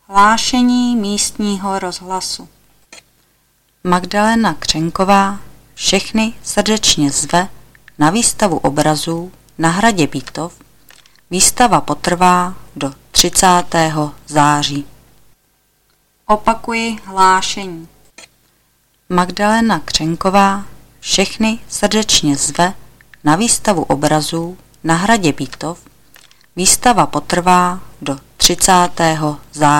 Hlášení místního rozhlasu. Magdalena Křenková všechny srdečně zve na výstavu obrazů na hradě Bítov. Výstava potrvá do 30. září. Opakuji hlášení. Magdalena Křenková všechny srdečně zve na výstavu obrazů na hradě Bítov. Výstava potrvá do 30. září.